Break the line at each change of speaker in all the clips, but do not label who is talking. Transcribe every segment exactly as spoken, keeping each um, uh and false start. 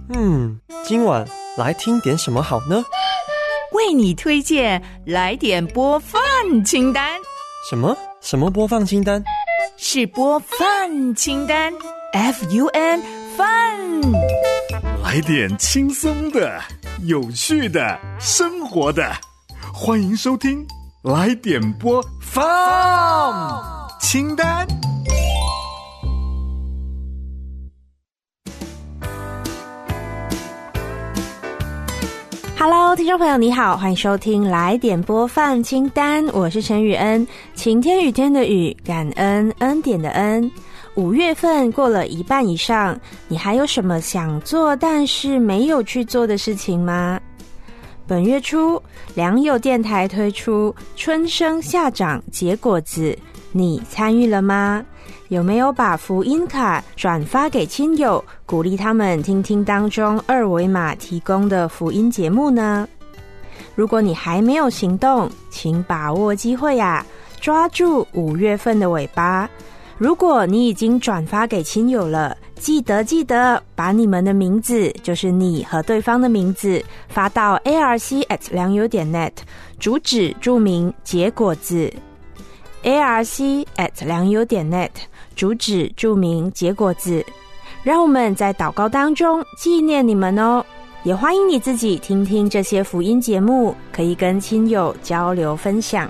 嗯，今晚来听点什么好呢？
为你推荐来点播放清单。
什么？什么播放清单？
是播放清单 F U N Fun。
来点轻松的、有趣的、生活的，欢迎收听来点播放清单。
Hello， 听众朋友你好，欢迎收听来点播放清单，我是陈雨恩。晴天雨天的雨，感恩恩典的恩。五月份过了一半以上，你还有什么想做但是没有去做的事情吗？本月初，良友电台推出春生夏长结果子，你参与了吗？有没有把福音卡转发给亲友，鼓励他们听听当中二维码提供的福音节目呢？如果你还没有行动，请把握机会啊，抓住五月份的尾巴。如果你已经转发给亲友了，记得记得把你们的名字，就是你和对方的名字，发到 A R C at 良友点 net， 主旨注明结果子 A R C at 良友点 net， 主旨注明结果子。让我们在祷告当中纪念你们哦，也欢迎你自己听听这些福音节目，可以跟亲友交流分享。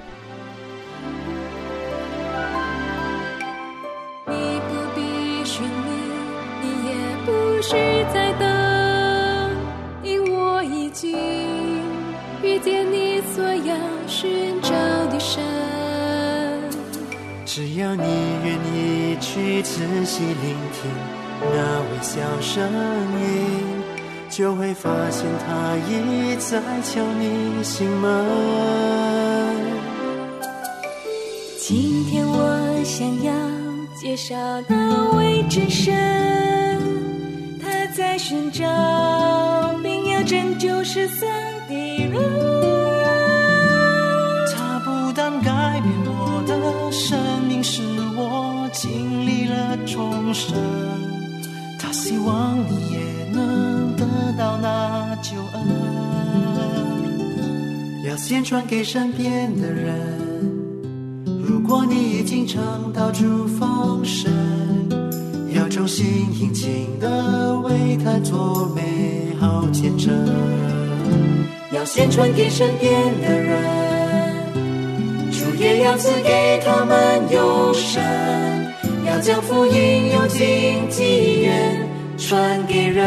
是在等，因我已经遇见你所要寻找的神。
只要你愿意去仔细聆听那微小声音，就会发现它已在敲你心门。
今天我想要介绍那位真神，在寻找并要拯救失丧的人。
他不但改变我的生命，使我经历了重生，他希望你也能得到那救恩。要先传给身边的人，如果你已经尝到主丰盛，要衷心殷勤地为他做美好见证。
要先传给身边的人，主也要赐给他们永生。要将福音用尽机缘传给人。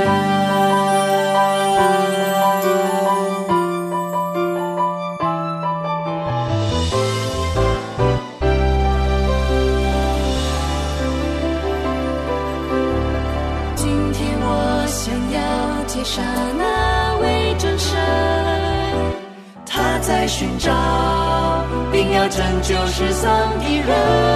介绍那位真神，他在寻找并要拯救失丧的人。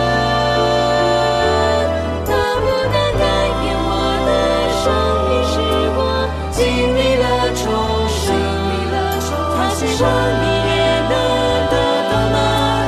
他不但改变我的生命，使我经历了重生，他希望你也能得到那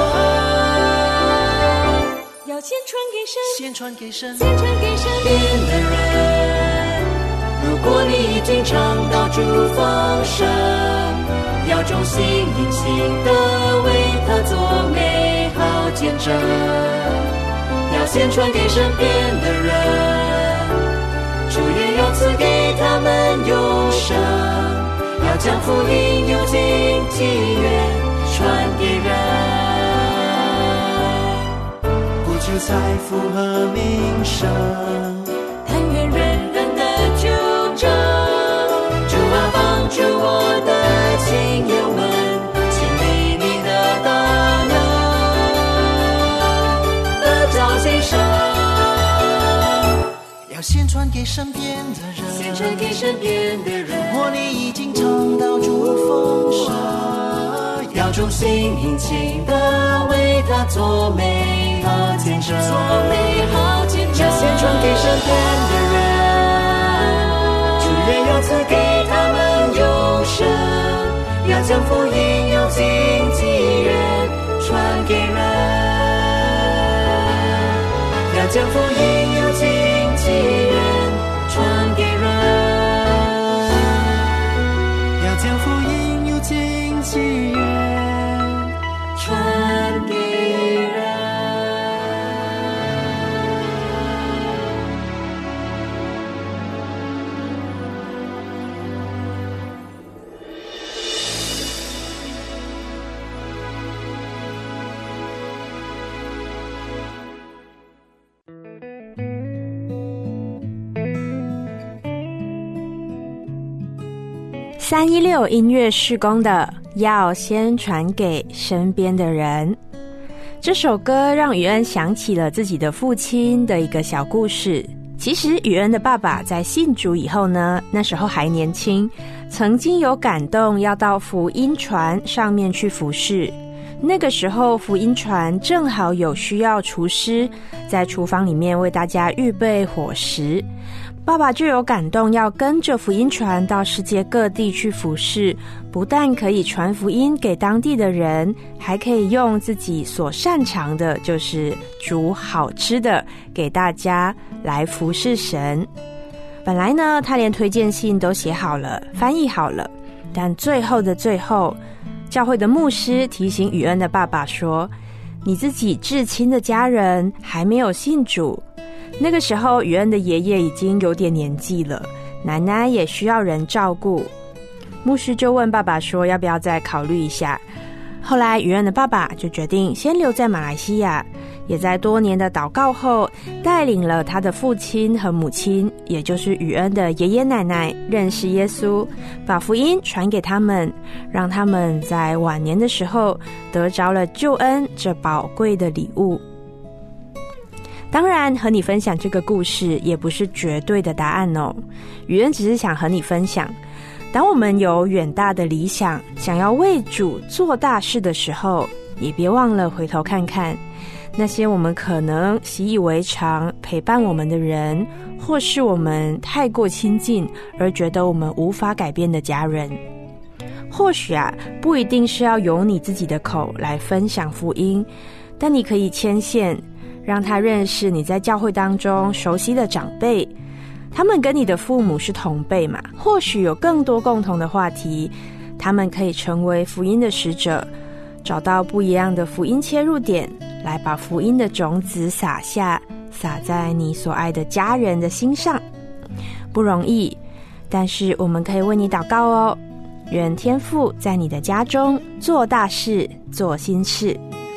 救恩。要先传给神，
先传给神，
先传给身边的人。如果你已经尝到主丰盛，要衷心殷勤地为他做美好见证。要先传给身边的人，主也要赐给他们永生。要将福音用尽机缘传给人。
不求财富和名声，
但愿人人的救主啊，帮助我的亲友们经历你的大能，得着今生。
要先传给身边的人，
先传给身边的人。
如果你已经尝到主丰盛，
要衷心殷勤地为他做美好见证，做美好见证。要先传给身边的人，主也要赐给他们永生。要将福音用尽机缘传给人，要将福音用尽机缘传给人。
三一六音乐事工的要先传给身边的人。这首歌让宇恩想起了自己的父亲的一个小故事。其实宇恩的爸爸在信主以后呢，那时候还年轻，曾经有感动要到福音船上面去服侍。那个时候福音船正好有需要厨师在厨房里面为大家预备伙食，爸爸就有感动要跟着福音船到世界各地去服侍，不但可以传福音给当地的人，还可以用自己所擅长的，就是煮好吃的给大家来服侍神。本来呢，他连推荐信都写好了，翻译好了，但最后的最后，教会的牧师提醒宇恩的爸爸说，你自己至亲的家人还没有信主。那个时候宇恩的爷爷已经有点年纪了，奶奶也需要人照顾。牧师就问爸爸说要不要再考虑一下。后来宇恩的爸爸就决定先留在马来西亚，也在多年的祷告后带领了他的父亲和母亲，也就是宇恩的爷爷奶奶认识耶稣，把福音传给他们，让他们在晚年的时候得着了救恩这宝贵的礼物。当然和你分享这个故事也不是绝对的答案哦，宇恩只是想和你分享，当我们有远大的理想，想要为主做大事的时候，也别忘了回头看看那些我们可能习以为常陪伴我们的人，或是我们太过亲近而觉得我们无法改变的家人。或许啊，不一定是要由你自己的口来分享福音，但你可以牵线，让他认识你在教会当中熟悉的长辈，他们跟你的父母是同辈嘛，或许有更多共同的话题，他们可以成为福音的使者，找到不一样的福音切入点，来把福音的种子撒下，撒在你所爱的家人的心上。不容易，但是我们可以为你祷告哦。愿天父在你的家中做大事，做新事。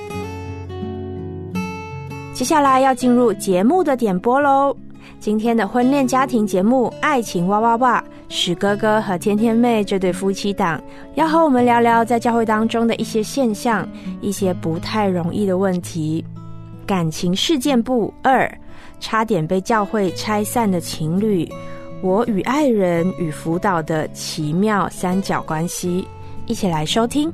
接下来要进入节目的点播咯。今天的婚恋家庭节目爱情哇哇哇，史哥哥和天天妹这对夫妻档要和我们聊聊在教会当中的一些现象，一些不太容易的问题。感情事件簿二，差点被教会拆散的情侣，我与爱人与辅导的奇妙三角关系，一起来收听。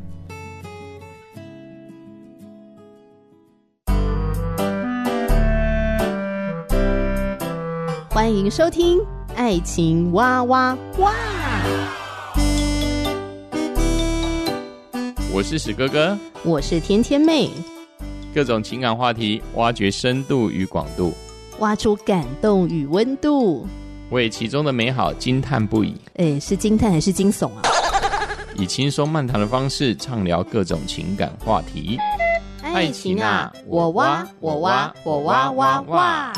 欢迎收听爱情哇哇哇，
我是史哥哥，
我是天天妹，
各种情感话题挖掘深度与广度，
挖出感动与温度，
为其中的美好惊叹不已。
诶，是惊叹还是惊悚啊？
以轻松漫谈的方式畅聊各种情感话题。
爱情啊，我挖我挖我挖挖挖。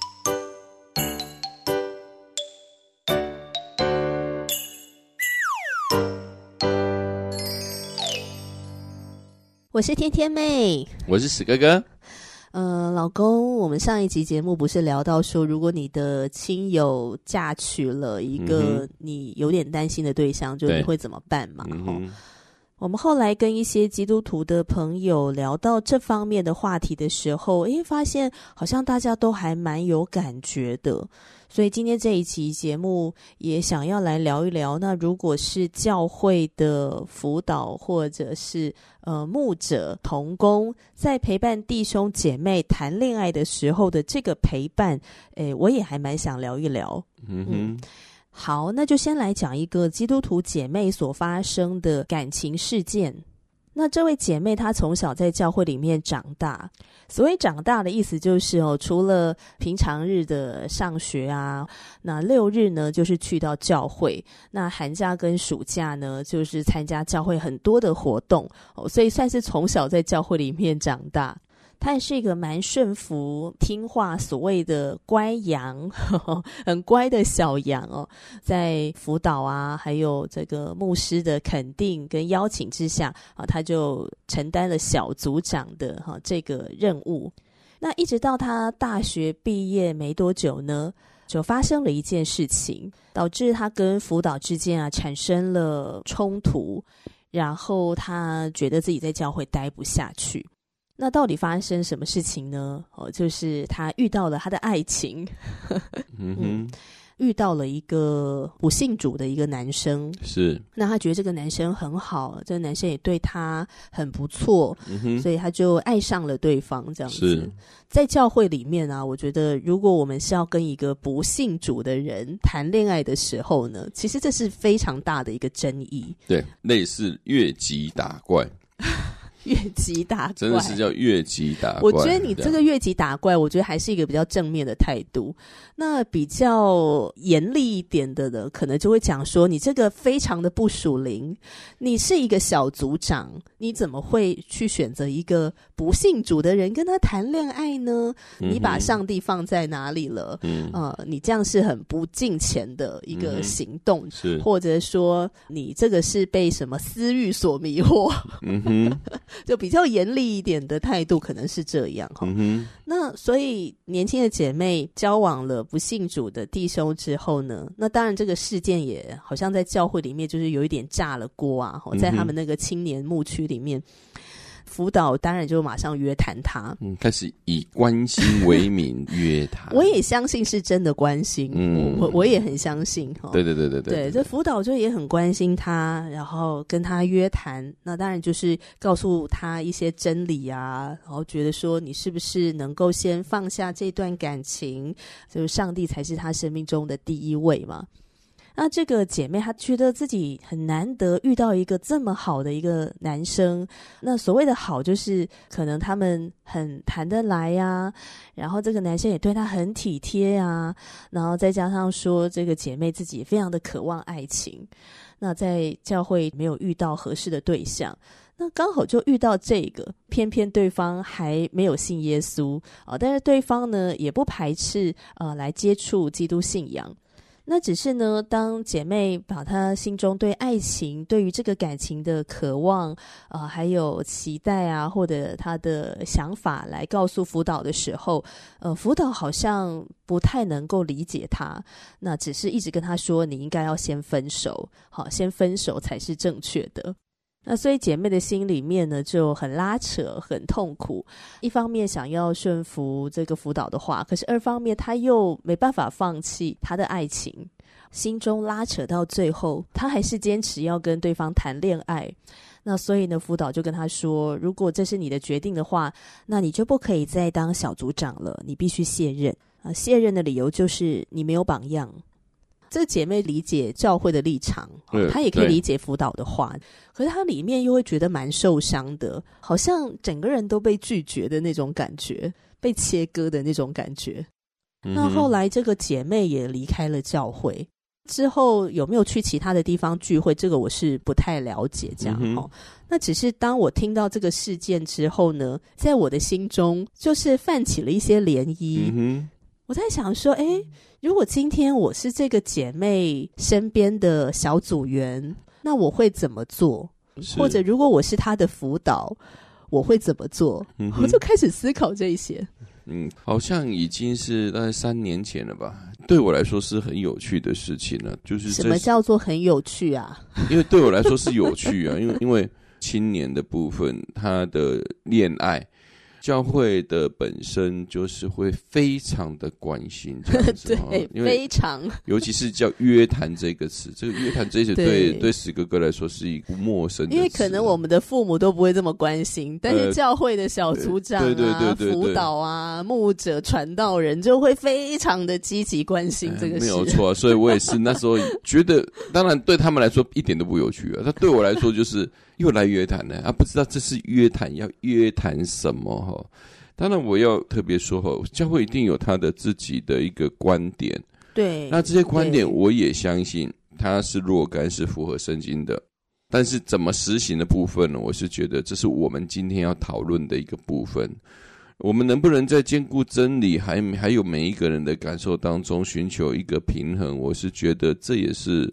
我是天天妹，
我是史哥哥。
呃，老公，我们上一集节目不是聊到说，如果你的亲友嫁娶了一个你有点担心的对象，嗯、就你会怎么办嘛？嗯、我们后来跟一些基督徒的朋友聊到这方面的话题的时候，诶，发现好像大家都还蛮有感觉的。所以今天这一期节目也想要来聊一聊，那如果是教会的辅导或者是呃牧者同工在陪伴弟兄姐妹谈恋爱的时候的这个陪伴，诶，我也还蛮想聊一聊。嗯哼。嗯，好，那就先来讲一个基督徒姐妹所发生的感情事件。那这位姐妹她从小在教会里面长大，所谓长大的意思就是哦，除了平常日的上学啊，那六日呢就是去到教会，那寒假跟暑假呢就是参加教会很多的活动哦，所以算是从小在教会里面长大。他也是一个蛮顺服听话所谓的乖羊，呵呵，很乖的小羊哦。在辅导啊还有这个牧师的肯定跟邀请之下啊，他就承担了小组长的哈这个任务。那一直到他大学毕业没多久呢， 就发生了一件事情，导致他跟辅导之间啊产生了冲突，然后他觉得自己在教会待不下去。那到底发生什么事情呢？哦，就是他遇到了他的爱情，嗯哼，遇到了一个不信主的一个男生，
是。
那他觉得这个男生很好，这个男生也对他很不错，嗯哼，所以他就爱上了对方，这样子。是。在教会里面啊，我觉得如果我们是要跟一个不信主的人谈恋爱的时候呢，其实这是非常大的一个争议。
对，类似越级打怪。
越级打怪
真的是叫越级打怪。
我觉得你这个越级打怪，我觉得还是一个比较正面的态度。那比较严厉一点的呢，可能就会讲说你这个非常的不属灵，你是一个小组长，你怎么会去选择一个不信主的人跟他谈恋爱呢？嗯、你把上帝放在哪里了？嗯，呃，你这样是很不敬虔的一个行动，嗯、是或者说你这个是被什么私欲所迷惑？嗯哼。就比较严厉一点的态度可能是这样、嗯、哼那所以年轻的姐妹交往了不信主的弟兄之后呢，那当然这个事件也好像在教会里面就是有一点炸了锅啊，在他们那个青年牧区里面，辅导当然就马上约谈他，
嗯，开始以关心为名约谈。
我也相信是真的关心，嗯，我我也很相信哈。
对对对对对，
对，这辅导就也很关心他，然后跟他约谈，那当然就是告诉他一些真理啊，然后觉得说你是不是能够先放下这段感情，就是上帝才是他生命中的第一位嘛。那这个姐妹她觉得自己很难得遇到一个这么好的一个男生，那所谓的好就是可能他们很谈得来啊，然后这个男生也对她很体贴啊，然后再加上说这个姐妹自己也非常的渴望爱情，那在教会没有遇到合适的对象，那刚好就遇到这个，偏偏对方还没有信耶稣、呃、但是对方呢也不排斥呃来接触基督信仰。那只是呢，当姐妹把她心中对爱情、对于这个感情的渴望，呃，还有期待啊，或者她的想法来告诉辅导的时候，呃，辅导好像不太能够理解她，那只是一直跟她说，你应该要先分手，好，先分手才是正确的。那所以姐妹的心里面呢就很拉扯，很痛苦，一方面想要顺服这个辅导的话，可是二方面她又没办法放弃她的爱情，心中拉扯到最后，她还是坚持要跟对方谈恋爱。那所以呢，辅导就跟她说，如果这是你的决定的话，那你就不可以再当小组长了，你必须卸任啊！卸任的理由就是你没有榜样。这姐妹理解教会的立场，她也可以理解辅导的话，可是她里面又会觉得蛮受伤的，好像整个人都被拒绝的那种感觉，被切割的那种感觉、嗯、那后来这个姐妹也离开了教会之后，有没有去其他的地方聚会，这个我是不太了解这样、嗯哦、那只是当我听到这个事件之后呢，在我的心中就是泛起了一些涟漪、嗯、我在想说，诶，如果今天我是这个姐妹身边的小组员，那我会怎么做？或者如果我是她的辅导，我会怎么做？嗯、我就开始思考这些。
嗯，好像已经是大概三年前了吧。对我来说是很有趣的事情了，就是
什么叫做很有趣啊？
因为对我来说是有趣啊，因为因为青年的部分，他的恋爱。教会的本身就是会非常的关心这样子
对，非常，
尤其是叫约谈这个词，这个约谈这个词对对史哥哥来说是一个陌生的词，
因为可能我们的父母都不会这么关心，但是教会的小组长啊、呃、对对对对对辅导啊、牧者、传道人就会非常的积极关心这个事、哎、没
有错、啊、所以我也是那时候觉得，当然对他们来说一点都不有趣啊，他对我来说就是又来约谈了啊，不知道这是约谈要约谈什么哈。当然我要特别说哈，教会一定有他的自己的一个观点，
对，
那这些观点我也相信它是若干是符合圣经的，但是怎么实行的部分呢？我是觉得这是我们今天要讨论的一个部分。我们能不能在兼顾真理还还有每一个人的感受当中寻求一个平衡，我是觉得这也是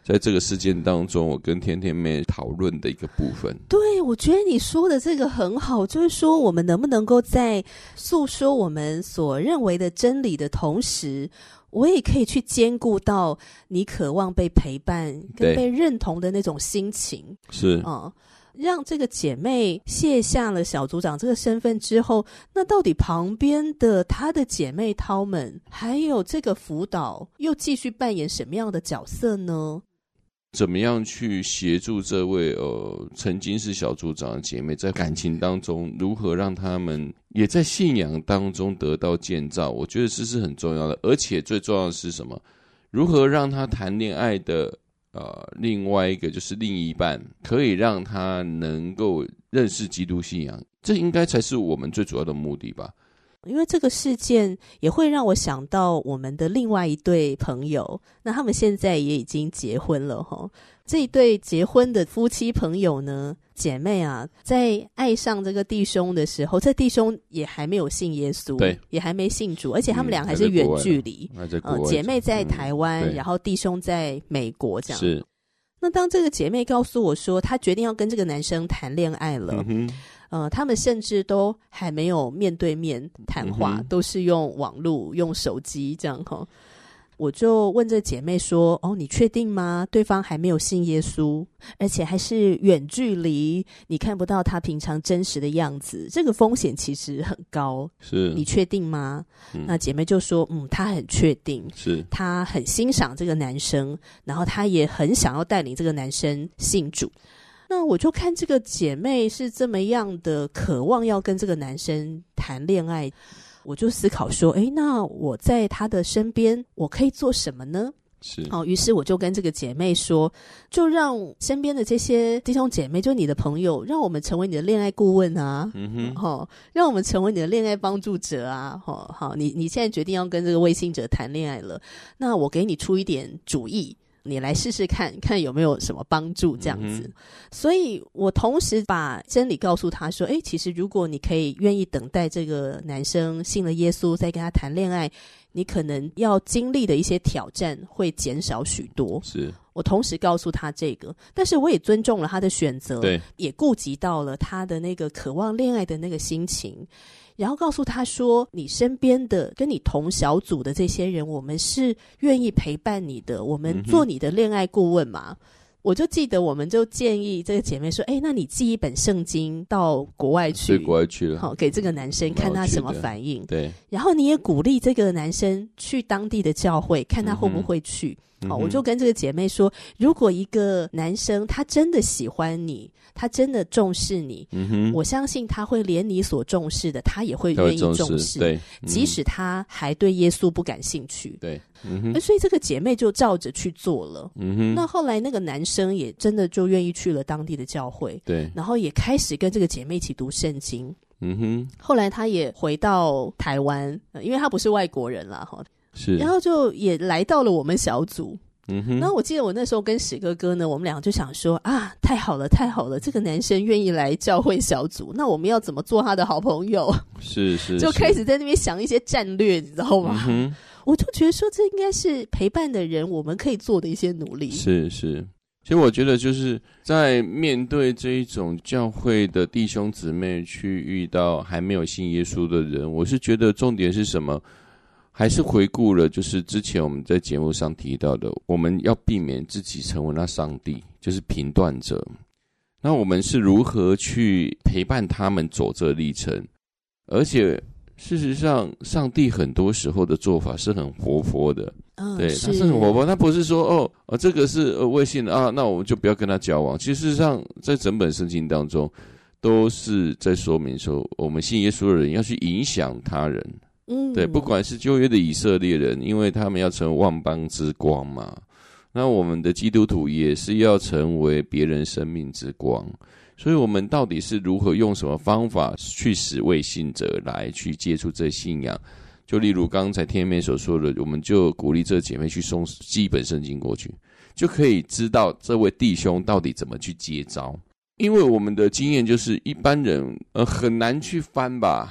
在这个事件当中我跟天天妹讨论的一个部分。
对，我觉得你说的这个很好，就是说我们能不能够在诉说我们所认为的真理的同时，我也可以去兼顾到你渴望被陪伴跟被认同的那种心情。
是
嗯，让这个姐妹卸下了小组长这个身份之后，那到底旁边的她的姐妹淘们还有这个辅导又继续扮演什么样的角色呢？
怎么样去协助这位呃曾经是小组长的姐妹在感情当中如何让他们也在信仰当中得到建造，我觉得这是很重要的。而且最重要的是什么？如何让他谈恋爱的呃另外一个就是另一半可以让他能够认识基督信仰，这应该才是我们最主要的目的吧。
因为这个事件也会让我想到我们的另外一对朋友，那他们现在也已经结婚了齁。这一对结婚的夫妻朋友呢，姐妹啊，在爱上这个弟兄的时候，这弟兄也还没有信耶稣，
对，
也还没信主，而且他们俩还是远距离，
嗯
呃，姐妹在台湾、
嗯，
然后弟兄在美国这样。
是。
那当这个姐妹告诉我说她决定要跟这个男生谈恋爱了，嗯哼，呃，他们甚至都还没有面对面谈话，嗯，都是用网络用手机这样齁。我就问这姐妹说，哦，你确定吗？对方还没有信耶稣，而且还是远距离，你看不到他平常真实的样子，这个风险其实很高，
是
你确定吗？嗯，那姐妹就说，嗯，她很确定，
是
她很欣赏这个男生，然后她也很想要带领这个男生信主。那我就看这个姐妹是这么样的渴望要跟这个男生谈恋爱，我就思考说，诶，那我在他的身边我可以做什么呢？
是，
好，于是我就跟这个姐妹说，就让身边的这些弟兄姐妹，就你的朋友，让我们成为你的恋爱顾问啊，嗯哼，哦，让我们成为你的恋爱帮助者啊，哦，好，你你现在决定要跟这个未信者谈恋爱了，那我给你出一点主意，你来试试看看有没有什么帮助这样子，嗯，所以我同时把真理告诉他说，诶，其实如果你可以愿意等待这个男生信了耶稣再跟他谈恋爱，你可能要经历的一些挑战会减少许多。
是，
我同时告诉他这个，但是我也尊重了他的选择，
对，
也顾及到了他的那个渴望恋爱的那个心情，然后告诉他说，你身边的跟你同小组的这些人，我们是愿意陪伴你的，我们做你的恋爱顾问嘛，嗯，我就记得我们就建议这个姐妹说，诶，那你寄一本圣经到国外去，
对，国外去了，
好，给这个男生看他什么反应，
对，
然后你也鼓励这个男生去当地的教会看他会不会去，嗯，好，我就跟这个姐妹说，如果一个男生他真的喜欢你，他真的重视你，嗯，我相信他会连你所重视的他也会愿意重视，
对，
嗯，即使他还对耶稣不感兴趣，
对，嗯哼，
所以这个姐妹就照着去做了，
嗯哼，
那后来那个男生也真的就愿意去了当地的教会，
对，
然后也开始跟这个姐妹一起读圣经，
嗯哼，
后来他也回到台湾，因为他不是外国人啦，
是，
然后就也来到了我们小组，
嗯哼，
然后我记得我那时候跟史哥哥呢，我们两个就想说啊，太好了太好了，这个男生愿意来教会小组，那我们要怎么做他的好朋友？
是是，
就开始在那边想一些战略，你知道吗？
嗯，
我就觉得说这应该是陪伴的人我们可以做的一些努力。
是是，其实我觉得就是在面对这一种教会的弟兄姊妹去遇到还没有信耶稣的人，我是觉得重点是什么？还是回顾了就是之前我们在节目上提到的，我们要避免自己成为那上帝，就是评断者。那我们是如何去陪伴他们走这历程？而且事实上上帝很多时候的做法是很活泼的，
嗯，
对，他是很活泼，他不是说哦，哦这个是呃未信的啊，那我们就不要跟他交往。其实事实上在整本圣经当中都是在说明说，我们信耶稣的人要去影响他人，嗯，对，不管是旧约的以色列人，因为他们要成为万邦之光嘛，那我们的基督徒也是要成为别人生命之光。所以我们到底是如何用什么方法去使未信者来去接触这信仰？就例如刚才天妹所说的，我们就鼓励这姐妹去送寄一本圣经过去，就可以知道这位弟兄到底怎么去接招。因为我们的经验就是一般人呃很难去翻吧，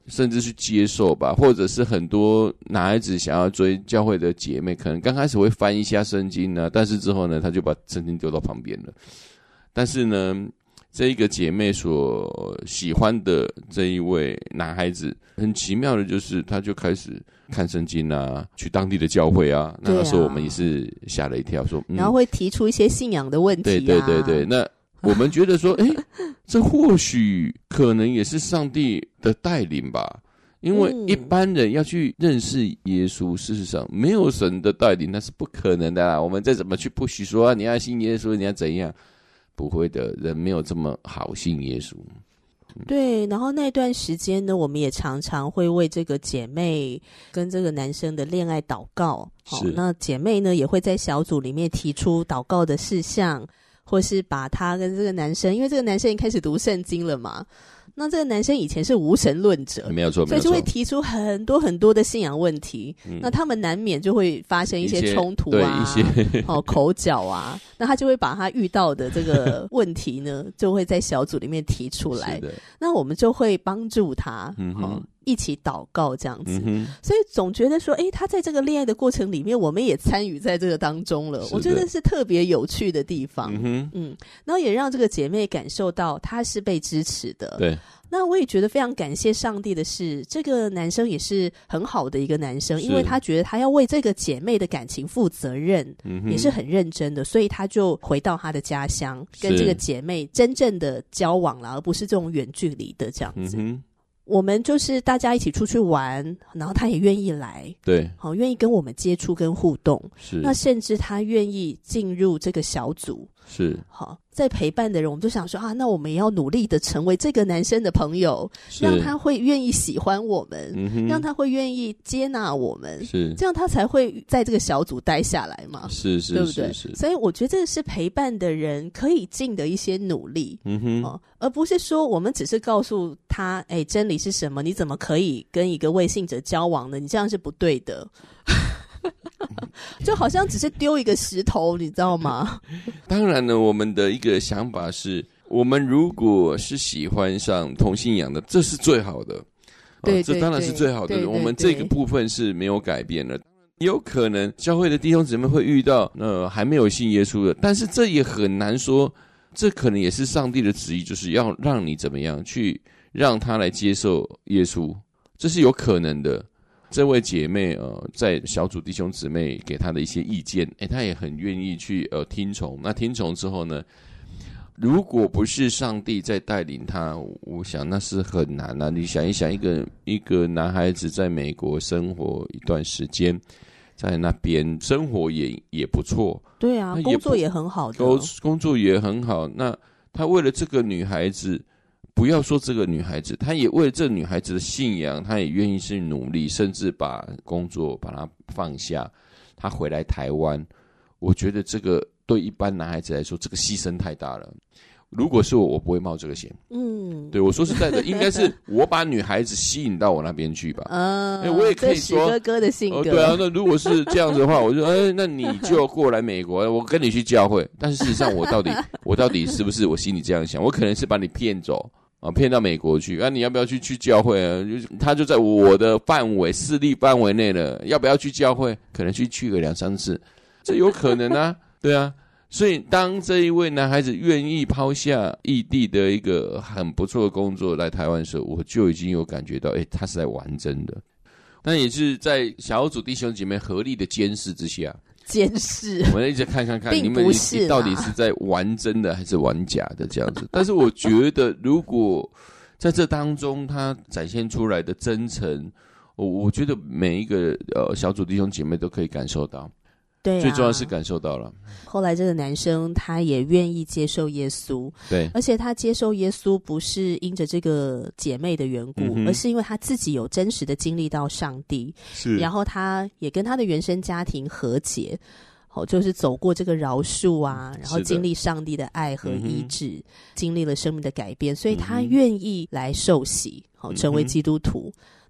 甚至去接受吧，或者是很多男孩子想要追教会的姐妹，可能刚开始会翻一下圣经呢，但是之后呢，他就把圣经丢到旁边了。但是呢，这一个姐妹所喜欢的这一位男孩子，很奇妙的就是，他就开始看圣经啊，去当地的教会啊。那个时候我们也是吓了一跳，说，嗯、
然后会提出一些信仰的问题、啊。
对对对对，那我们觉得说，哎，这或许可能也是上帝的带领吧。因为一般人要去认识耶稣，事实上没有神的带领那是不可能的啦。我们再怎么去不许说、啊、你要信耶稣，你要怎样，不会的，人没有这么好信耶稣。
对，然后那段时间呢，我们也常常会为这个姐妹跟这个男生的恋爱祷告。
是，
那姐妹呢也会在小组里面提出祷告的事项，或是把他跟这个男生，因为这个男生已经开始读圣经了嘛。那这个男生以前是无神论者，
没有错，
所以就会提出很多很多的信仰问题。嗯、那他们难免就会发生一些冲突啊，
一些, 一些
哦口角啊。那他就会把他遇到的这个问题呢，就会在小组里面提出来。那我们就会帮助他，嗯哦一起祷告这样子、嗯、所以总觉得说诶他在这个恋爱的过程里面我们也参与在这个当中了，我觉得是特别有趣的地方。嗯嗯，然后也让这个姐妹感受到她是被支持的。
对，
那我也觉得非常感谢上帝的是，这个男生也是很好的一个男生，因为他觉得他要为这个姐妹的感情负责任、嗯、也是很认真的，所以他就回到他的家乡跟这个姐妹真正的交往了，而不是这种远距离的这样子。嗯，我们就是大家一起出去玩，然后他也愿意来，
对，
好，愿意跟我们接触跟互动，
是，
那甚至他愿意进入这个小组，
是，
好，在陪伴的人，我们就想说啊，那我们也要努力的成为这个男生的朋友，让他会愿意喜欢我们、嗯、让他会愿意接纳我们，
是，
这样他才会在这个小组待下来嘛，
是是，
对不对？
是是是，
所以我觉得这是陪伴的人可以尽的一些努力，嗯哼、哦，而不是说我们只是告诉他，哎，真理是什么？你怎么可以跟一个未信者交往呢？你这样是不对的。就好像只是丢一个石头，你知道吗？
当然呢，我们的一个想法是，我们如果是喜欢上同信仰的，这是最好的，
对、哦，
这当然是最好的。
对对对，
我们这个部分是没有改变的。有可能教会的弟兄姊妹会遇到呃还没有信耶稣的，但是这也很难说，这可能也是上帝的旨意，就是要让你怎么样去让他来接受耶稣，这是有可能的。这位姐妹呃，在小组弟兄姊妹给她的一些意见，诶，她也很愿意去呃听从。那听从之后呢，如果不是上帝在带领她，我想那是很难啊。你想一想，一个一个男孩子在美国生活一段时间，在那边生活也也不错，
对啊，工作也很好的，
工工作也很好。那他为了这个女孩子。不要说这个女孩子，她也为了这女孩子的信仰，她也愿意去努力，甚至把工作把它放下，她回来台湾。我觉得这个对一般男孩子来说，这个牺牲太大了。如果是我，我不会冒这个险。嗯，对，我说实在的，应该是我把女孩子吸引到我那边去吧。嗯、欸，我也可以说
哥哥的性格、哦。
对啊，那如果是这样子的话，我就哎、欸，那你就过来美国，我跟你去教会。但是事实上，我到底我到底是不是我心里这样想？我可能是把你骗走。啊，骗到美国去啊！你要不要去去教会啊？他就在我的范围势力范围内了，要不要去教会？可能去去个两三次，这有可能啊，对啊。所以当这一位男孩子愿意抛下异地的一个很不错的工作来台湾的时候，我就已经有感觉到，哎，他是在玩真的。但也是在小组弟兄姐妹合力的监视之下。
监视，
我们一直看看看，你们你到底是在玩真的还是玩假的这样子？但是我觉得，如果在这当中他展现出来的真诚，我我觉得每一个呃小组弟兄姐妹都可以感受到。
对、啊，
最重要是感受到了。
后来这个男生他也愿意接受耶稣，
对，
而且他接受耶稣不是因着这个姐妹的缘故、嗯，而是因为他自己有真实的经历到上帝，
是，
然后他也跟他的原生家庭和解，哦，就是走过这个饶恕啊，然后经历上帝的爱和医治，嗯、经历了生命的改变，所以他愿意来受洗，好、哦、成为基督徒。嗯，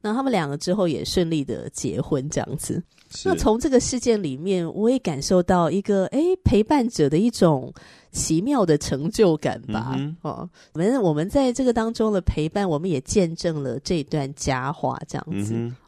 那他们两个之后也顺利的结婚这样子。那从这个事件里面，我也感受到一个诶陪伴者的一种奇妙的成就感吧。嗯、哦，我们我们在这个当中的陪伴，我们也见证了这段佳话这样子。嗯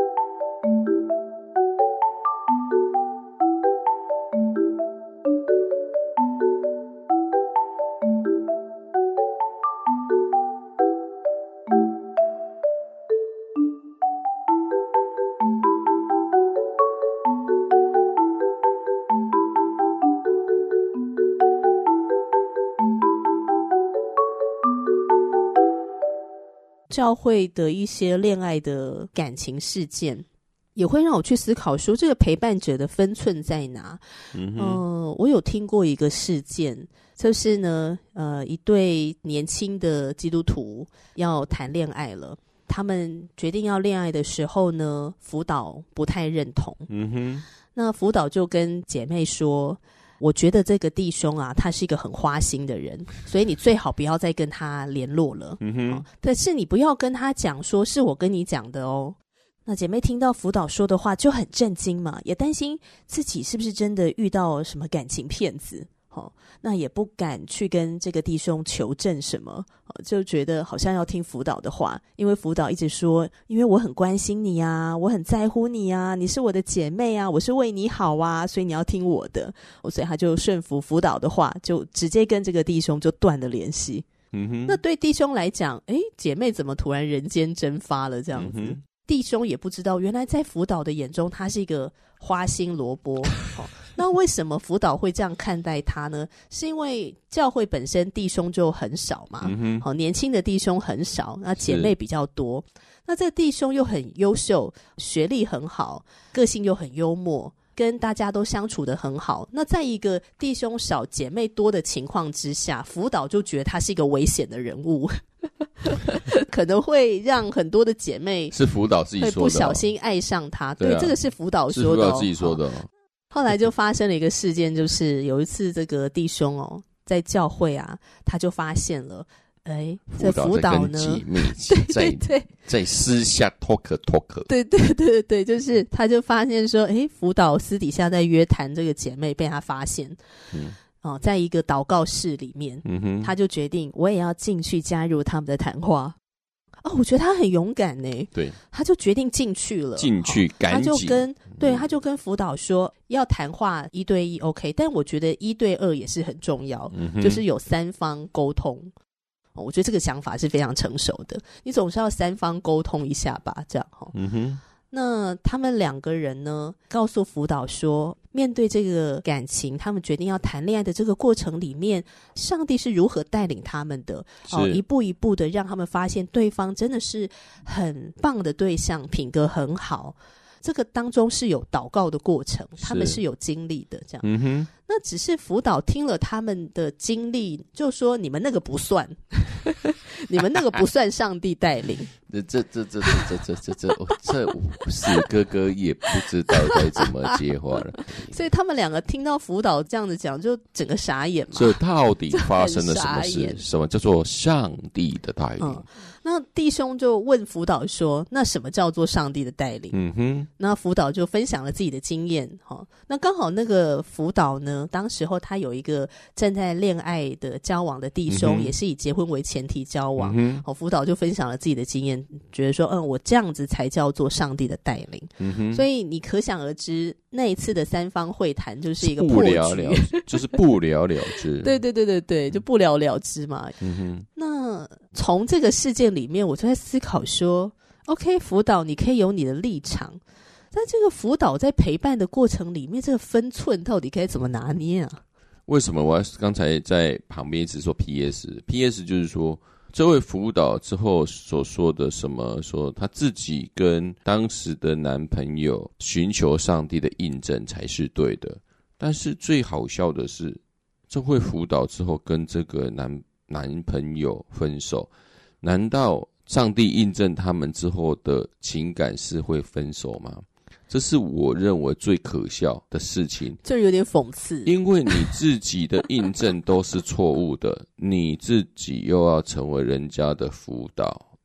教会的一些恋爱的感情事件也会让我去思考说这个陪伴者的分寸在哪。嗯、呃，我有听过一个事件，就是呢呃，一对年轻的基督徒要谈恋爱了，他们决定要恋爱的时候呢，辅导不太认同。嗯哼，那辅导就跟姐妹说，我觉得这个弟兄啊，他是一个很花心的人，所以你最好不要再跟他联络了。嗯哼、哦，但是你不要跟他讲说是我跟你讲的哦。那姐妹听到辅导说的话就很震惊嘛，也担心自己是不是真的遇到什么感情骗子。哦，那也不敢去跟这个弟兄求证什么，哦，就觉得好像要听辅导的话，因为辅导一直说，因为我很关心你啊，我很在乎你啊，你是我的姐妹啊，我是为你好啊，所以你要听我的。哦，所以他就顺服辅导的话，就直接跟这个弟兄就断了联系。嗯哼，那对弟兄来讲，诶，姐妹怎么突然人间蒸发了这样子？嗯，弟兄也不知道，原来在辅导的眼中，他是一个花心萝卜。哦，那为什么辅导会这样看待他呢？是因为教会本身弟兄就很少嘛，嗯哼，年轻的弟兄很少，那姐妹比较多。那这弟兄又很优秀，学历很好，个性又很幽默，跟大家都相处得很好。那在一个弟兄少姐妹多的情况之下，辅导就觉得他是一个危险的人物。可能会让很多的姐妹
是辅导自己说的，
会不小心爱上他。对，
对啊，
这个是辅导说的，哦，
是辅导自己说的，哦。
后来就发生了一个事件，就是有一次这个弟兄哦，在教会啊，他就发现了，哎，这辅导呢，
在在在私下 talk talk，
对对对对，就是他就发现说，哎，辅导私底下在约谈这个姐妹，被他发现。嗯。哦，在一个祷告室里面，嗯哼，他就决定我也要进去加入他们的谈话。哦，我觉得他很勇敢呢。对，他就决定进去了，
进去赶紧，
他就跟对，他就跟辅导说要谈话一对一 OK， 但我觉得一对二也是很重要，嗯，就是有三方沟通。哦，我觉得这个想法是非常成熟的，你总是要三方沟通一下吧，这样哈。嗯哼。那他们两个人呢，告诉辅导说，面对这个感情，他们决定要谈恋爱的这个过程里面，上帝是如何带领他们的，哦，一步一步的让他们发现对方真的是很棒的对象，品格很好。这个当中是有祷告的过程，他们是有经历的，这样。嗯哼。那只是辅导听了他们的经历，就说你们那个不算，你们那个不算上帝带领。
这这这这这这这这这死哥哥也不知道该怎么接话了。
所以他们两个听到辅导这样子讲，就整个傻眼嘛。
这到底发生了什么事？什么叫做上帝的带领？
嗯，那弟兄就问辅导说：“那什么叫做上帝的带领？”嗯哼。那辅导就分享了自己的经验。哈，那刚好那个辅导呢，当时候他有一个正在恋爱的交往的弟兄，嗯，也是以结婚为前提交往。嗯，好，辅导就分享了自己的经验，觉得说，嗯，我这样子才叫做上帝的带领。嗯哼。所以你可想而知，那一次的三方会谈就是一个破局，
不了了就是不了了之。
对对对对对，就不了了之嘛。嗯哼。那从这个事件里面，我就在思考说 ，OK， 辅导你可以有你的立场。但这个辅导在陪伴的过程里面，这个分寸到底该怎么拿捏啊？
为什么我刚才在旁边一直说 P S P S 就是说，这位辅导之后所说的什么，说他自己跟当时的男朋友寻求上帝的印证才是对的。但是最好笑的是，这位辅导之后跟这个男男朋友分手，难道上帝印证他们之后的情感是会分手吗？这是我认为最可笑的事情，
这有点讽刺。
因为你自己的印证都是错误的，你自己又要成为人家的辅导，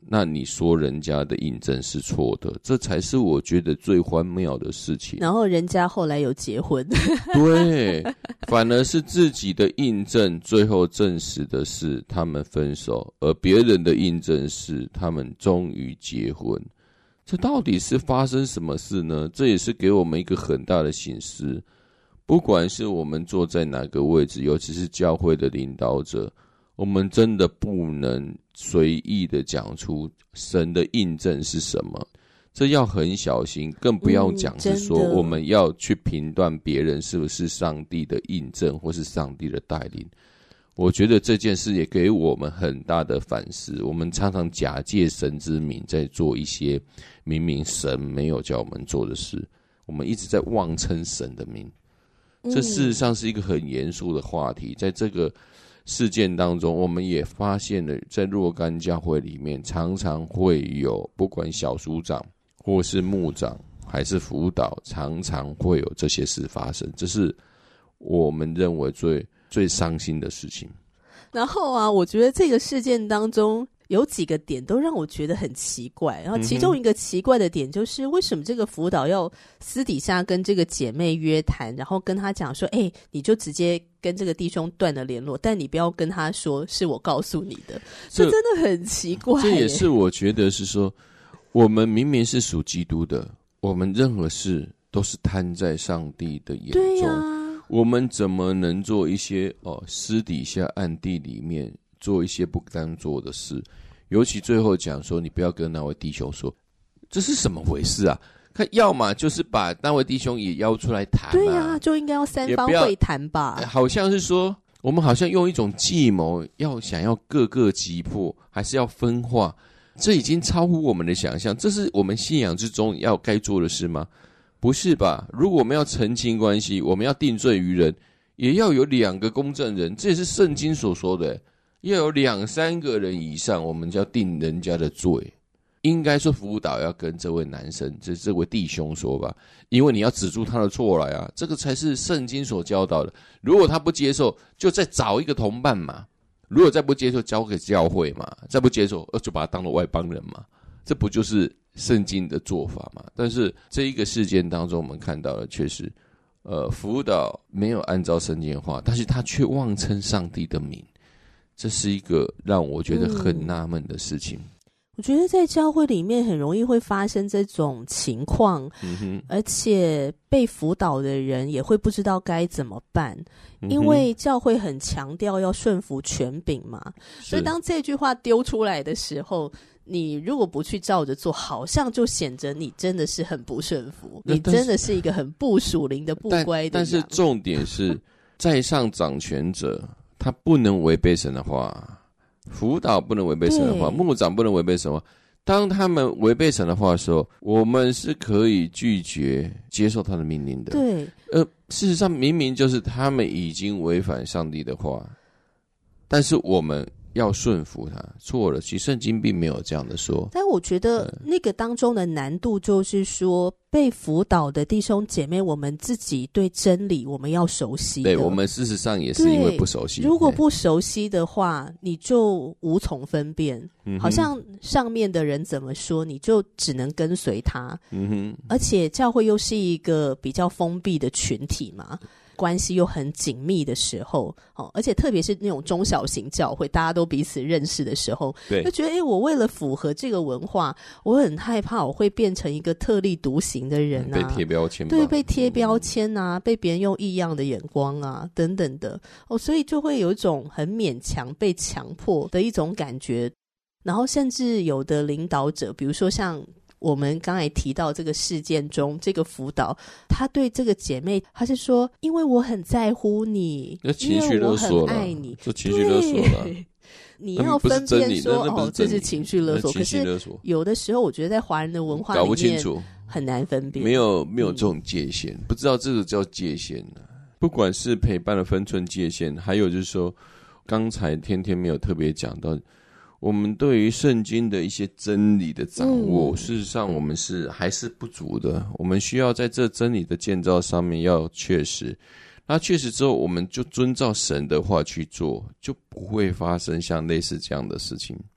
那你说人家的印证是错的，这才是我觉得最荒谬的事情。
然后人家后来有结婚，
对，反而是自己的印证最后证实的是他们分手，而别人的印证是他们终于结婚。这到底是发生什么事呢？这也是给我们一个很大的省思。不管是我们坐在哪个位置，尤其是教会的领导者，我们真的不能随意的讲出神的印证是什么，这要很小心，更不要讲是说我们要去评断别人是不是上帝的印证或是上帝的带领。我觉得这件事也给我们很大的反思，我们常常假借神之名在做一些明明神没有叫我们做的事，我们一直在妄称神的名，这事实上是一个很严肃的话题。在这个事件当中，我们也发现了在若干教会里面常常会有不管小组长或是牧长还是辅导，常常会有这些事发生，这是我们认为最最伤心的事情。
然后啊，我觉得这个事件当中有几个点都让我觉得很奇怪，然后其中一个奇怪的点就是为什么这个辅导要私底下跟这个姐妹约谈，然后跟他讲说，哎，你就直接跟这个弟兄断了联络，但你不要跟他说是我告诉你的，这真的很奇怪。
这也是我觉得是说，我们明明是属基督的，我们任何事都是摊在上帝的眼中，对啊，我们怎么能做一些哦私底下暗地里面做一些不当做的事？尤其最后讲说，你不要跟那位弟兄说，这是什么回事啊？看，要么就是把那位弟兄也邀出来谈、啊，
对啊，就应该要三方会谈吧。
好像是说，我们好像用一种计谋，要想要各个击破，还是要分化？这已经超乎我们的想象。这是我们信仰之中要该做的事吗？不是吧？如果我们要澄清关系，我们要定罪于人，也要有两个公证人，这也是圣经所说的，要有两三个人以上，我们就要定人家的罪。应该说辅导要跟这位男生，这这位弟兄说吧，因为你要指出他的错来啊，这个才是圣经所教导的。如果他不接受，就再找一个同伴嘛；如果再不接受，交给教会嘛；再不接受，就把他当作外邦人嘛。这不就是圣经的做法嘛？但是这一个事件当中，我们看到了确实，呃，辅导没有按照圣经的话，但是他却妄称上帝的名，这是一个让我觉得很纳闷的事情。嗯，
我觉得在教会里面很容易会发生这种情况，嗯哼，而且被辅导的人也会不知道该怎么办，嗯，因为教会很强调要顺服权柄嘛，所以当这句话丢出来的时候，你如果不去照着做，好像就显得你真的是很不顺服，你真的是一个很不属灵的不乖的。
但是重点是在上掌权者他不能违背神的话，辅导不能违背神的话，牧长不能违背神的话。当他们违背神的话的时候，我们是可以拒绝接受他的命令的。
对，
呃，事实上明明就是他们已经违反上帝的话，但是我们要顺服他，错了。其实圣经并没有这样的说。
但我觉得那个当中的难度就是说，被辅导的弟兄姐妹，我们自己对真理我们要熟悉的。
对，我们事实上也是因为不熟悉。
如果不熟悉的话，你就无从分辨，嗯，好像上面的人怎么说，你就只能跟随他。嗯哼，而且教会又是一个比较封闭的群体嘛，关系又很紧密的时候，哦，而且特别是那种中小型教会，大家都彼此认识的时候，对，就觉得，哎，我为了符合这个文化，我很害怕我会变成一个特立独行的人啊，
被贴标签，
对，被贴标签啊，嗯，被别人用异样的眼光啊，等等的，哦，所以就会有一种很勉强被强迫的一种感觉，然后甚至有的领导者，比如说像我们刚才提到这个事件中，这个辅导他对这个姐妹，他是说，因为我很在乎你，
情绪勒索了，
因为我很爱你，
这情绪勒索了。
你要分辨说，哦，这是情绪勒索。可是有的时候，我觉得在华人的文化里面搞不清楚，很难分辨，
没有没有这种界限，嗯，不知道这个叫界限呢，啊。不管是陪伴的分寸界限，还有就是说，刚才天天没有特别讲到。我们对于圣经的一些真理的掌握，嗯，事实上我们是还是不足的，我们需要在这真理的建造上面要确实，那确实之后我们就遵照神的话去做，就不会发生像类似这样的事情。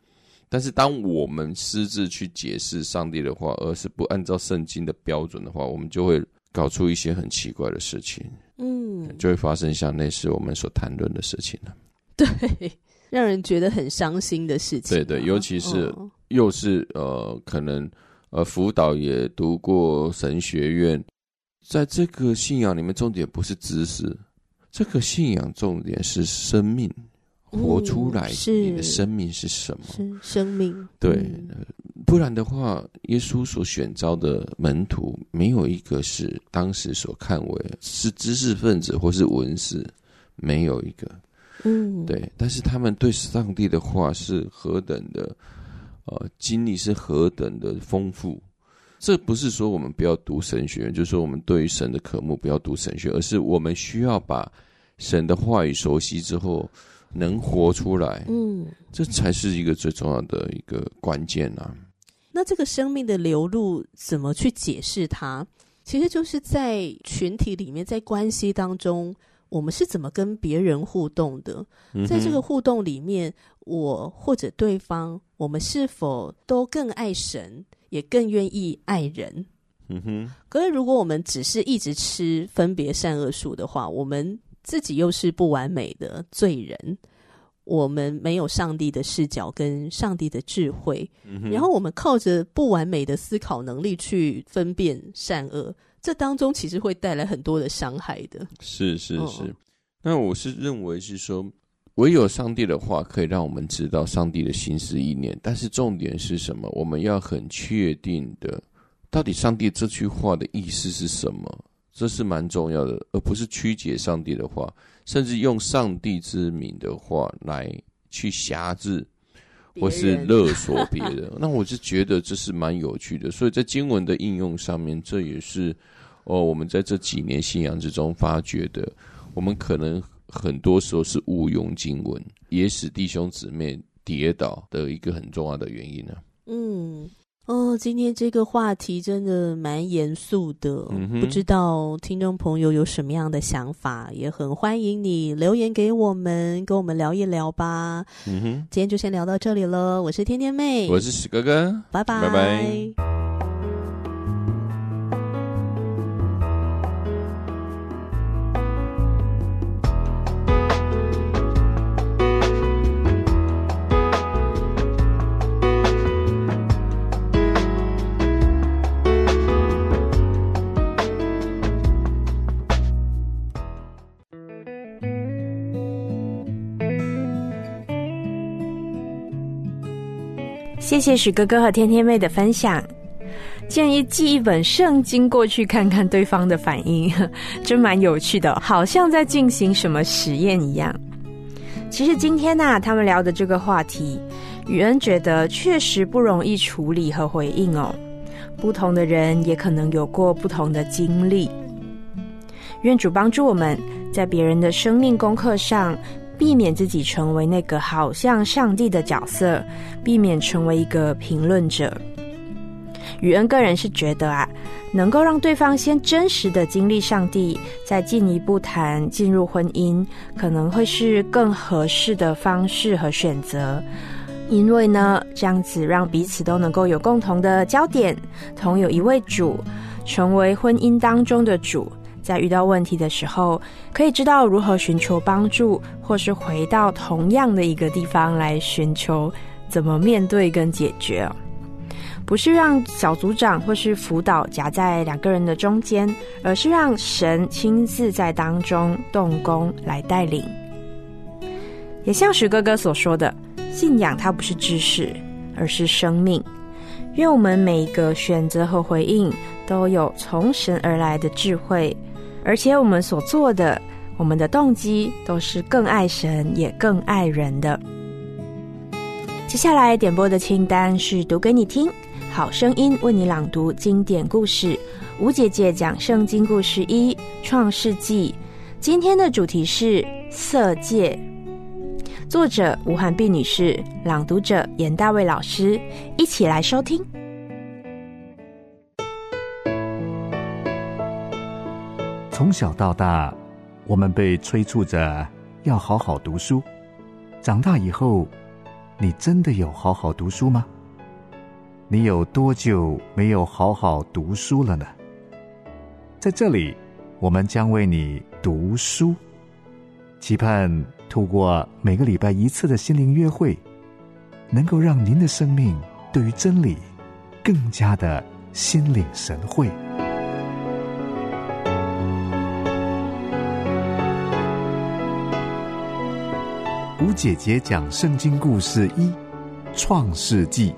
但是当我们私自去解释上帝的话，而是不按照圣经的标准的话，我们就会搞出一些很奇怪的事情，嗯，就会发生像类似我们所谈论的事情了。
对，让人觉得很伤心的事情、啊。
对对，尤其是、哦、又是呃，可能呃，辅导也读过神学院，在这个信仰里面，重点不是知识，这个信仰重点是生命。活出来，你的生命是什么？
是生命。
对、嗯，不然的话，耶稣所选召的门徒，没有一个是当时所看为是知识分子或是文士，没有一个。嗯，对。但是他们对上帝的话是何等的，呃，经历是何等的丰富。这不是说我们不要读神学，就是说我们对于神的渴慕不要读神学，而是我们需要把神的话语熟悉之后。能活出来，嗯，这才是一个最重要的一个关键啊。
那这个生命的流露怎么去解释它？其实就是在群体里面，在关系当中，我们是怎么跟别人互动的？嗯、在这个互动里面，我或者对方，我们是否都更爱神，也更愿意爱人？嗯哼。可是如果我们只是一直吃分别善恶树的话，我们自己又是不完美的罪人，我们没有上帝的视角跟上帝的智慧、嗯、然后我们靠着不完美的思考能力去分辨善恶，这当中其实会带来很多的伤害的。
是是是、哦、那我是认为是说，唯有上帝的话可以让我们知道上帝的心思意念，但是重点是什么？我们要很确定的，到底上帝这句话的意思是什么，这是蛮重要的，而不是曲解上帝的话，甚至用上帝之名的话来去辖制或是勒索别人。那我就觉得这是蛮有趣的，所以在经文的应用上面，这也是哦，我们在这几年信仰之中发觉的，我们可能很多时候是误用经文，也使弟兄姊妹跌倒的一个很重要的原因呢、啊。
嗯。哦，今天这个话题真的蛮严肃的、嗯、不知道听众朋友有什么样的想法，也很欢迎你留言给我们，跟我们聊一聊吧。嗯哼，今天就先聊到这里了，我是天天妹，
我是史哥哥，
拜拜
拜拜。
谢谢许哥哥和天天妹的分享，建议寄一本圣经过去看看对方的反应，真蛮有趣的，好像在进行什么实验一样。其实今天啊，他们聊的这个话题，宇恩觉得确实不容易处理和回应哦。不同的人也可能有过不同的经历。愿主帮助我们在别人的生命功课上，避免自己成为那个好像上帝的角色，避免成为一个评论者。宇恩个人是觉得啊，能够让对方先真实的经历上帝，再进一步谈进入婚姻，可能会是更合适的方式和选择。因为呢，这样子让彼此都能够有共同的焦点，同有一位主，成为婚姻当中的主，在遇到问题的时候，可以知道如何寻求帮助，或是回到同样的一个地方来寻求怎么面对跟解决哦。不是让小组长或是辅导夹在两个人的中间，而是让神亲自在当中动工来带领。也像史哥哥所说的，信仰它不是知识，而是生命。愿我们每一个选择和回应都有从神而来的智慧，而且我们所做的，我们的动机都是更爱神也更爱人的。接下来点播的清单是读给你听，好声音为你朗读经典故事，吴姐姐讲圣经故事一，创世纪。今天的主题是色戒，作者吴涵碧女士，朗读者严大卫老师，一起来收听。
从小到大，我们被催促着要好好读书，长大以后你真的有好好读书吗？你有多久没有好好读书了呢？在这里，我们将为你读书，期盼透过每个礼拜一次的心灵约会，能够让您的生命对于真理更加的心领神会。吴姐姐讲圣经故事一，创世纪。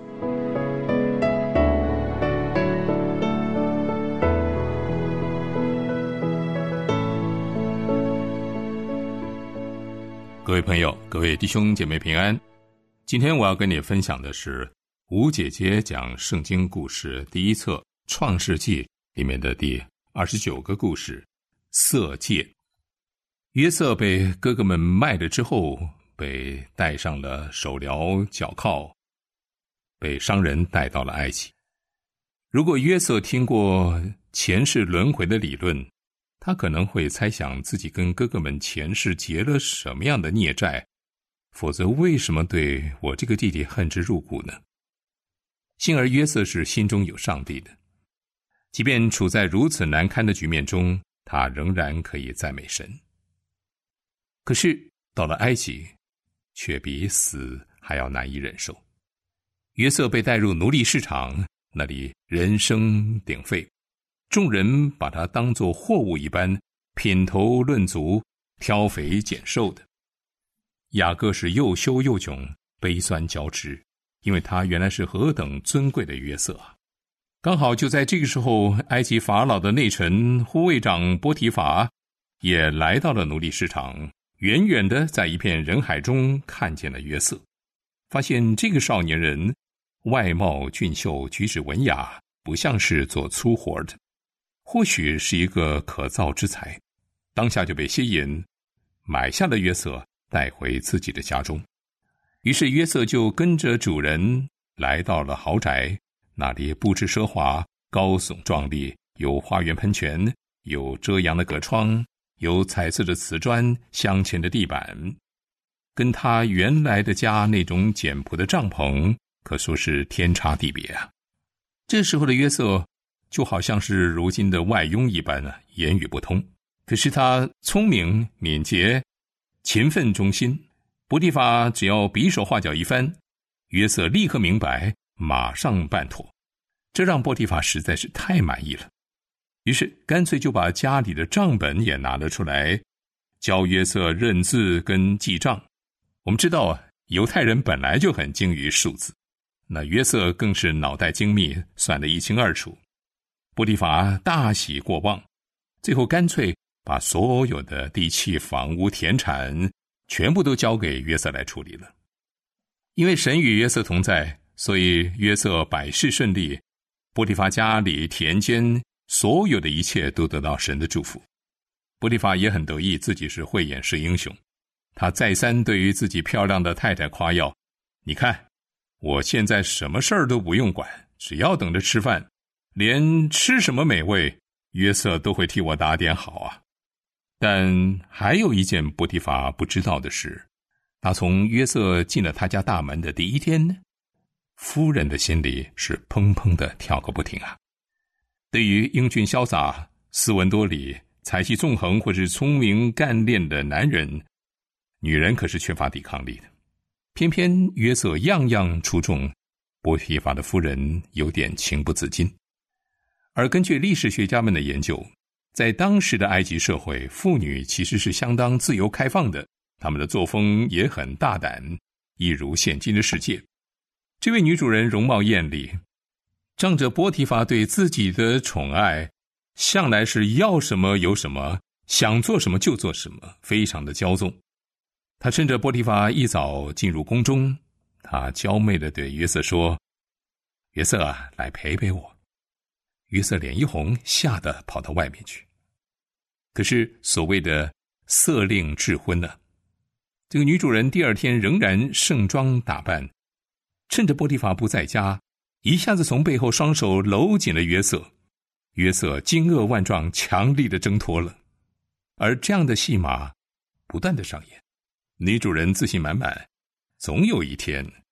各位朋友，各位弟兄姐妹平安。今天我要跟你分享的是吴姐姐讲圣经故事第一册创世纪里面的第二十九个故事，色戒。约瑟被哥哥们卖了之后，被带上了手镣脚铐，被商人带到了埃及。如果约瑟听过前世轮回的理论，他可能会猜想自己跟哥哥们前世结了什么样的孽债，否则为什么对我这个弟弟恨之入骨呢？幸而约瑟是心中有上帝的，即便处在如此难堪的局面中，他仍然可以赞美神。可是到了埃及，却比死还要难以忍受。约瑟被带入奴隶市场，那里人声鼎沸，众人把他当作货物一般品头论足，挑肥拣瘦的。雅各是又羞又窘，悲酸交织，因为他原来是何等尊贵的约瑟啊！刚好就在这个时候，埃及法老的内臣护卫长波提乏也来到了奴隶市场，远远的在一片人海中看见了约瑟，发现这个少年人外貌俊秀，举止文雅，不像是做粗活的，或许是一个可造之才，当下就被吸引，买下了约瑟，带回自己的家中。于是约瑟就跟着主人来到了豪宅，那里布置奢华，高耸壮丽，有花园喷泉，有遮阳的隔窗，有彩色的瓷砖，镶嵌的地板，跟他原来的家那种简朴的帐篷可说是天差地别啊。这时候的约瑟就好像是如今的外佣一般啊，言语不通。可是他聪明敏捷，勤奋忠心，波提乏只要比手画脚一番，约瑟立刻明白，马上办妥，这让波提乏实在是太满意了。于是干脆就把家里的账本也拿了出来，教约瑟认字跟记账。我们知道啊，犹太人本来就很精于数字，那约瑟更是脑袋精密，算得一清二楚。波提乏大喜过望，最后干脆把所有的地契、房屋、田产全部都交给约瑟来处理了。因为神与约瑟同在，所以约瑟百事顺利，波提乏家里田间所有的一切都得到神的祝福。波提乏也很得意自己是慧眼识英雄，他再三对于自己漂亮的太太夸耀，你看我现在什么事儿都不用管，只要等着吃饭，连吃什么美味约瑟都会替我打点好啊。但还有一件波提乏不知道的是，他从约瑟进了他家大门的第一天，夫人的心里是砰砰的跳个不停啊。对于英俊潇洒、斯文多礼、才气纵横或是聪明干练的男人，女人可是缺乏抵抗力的。偏偏约瑟样样出众，波提乏的夫人有点情不自禁。而根据历史学家们的研究，在当时的埃及社会，妇女其实是相当自由开放的，她们的作风也很大胆，一如现今的世界。这位女主人容貌艳丽，仗着波提乏对自己的宠爱，向来是要什么有什么，想做什么就做什么，非常的骄纵。他趁着波提乏一早进入宫中，他娇媚地对约瑟说，约瑟啊，来陪陪我。约瑟脸一红，吓得跑到外面去。可是所谓的色令智昏呢，这个女主人第二天仍然盛装打扮，趁着波提乏不在家，一下子从背后双手搂紧了约瑟。约瑟惊愕万状，强力的挣脱了。而这样的戏码不断的上演，女主人自信满满，总有一天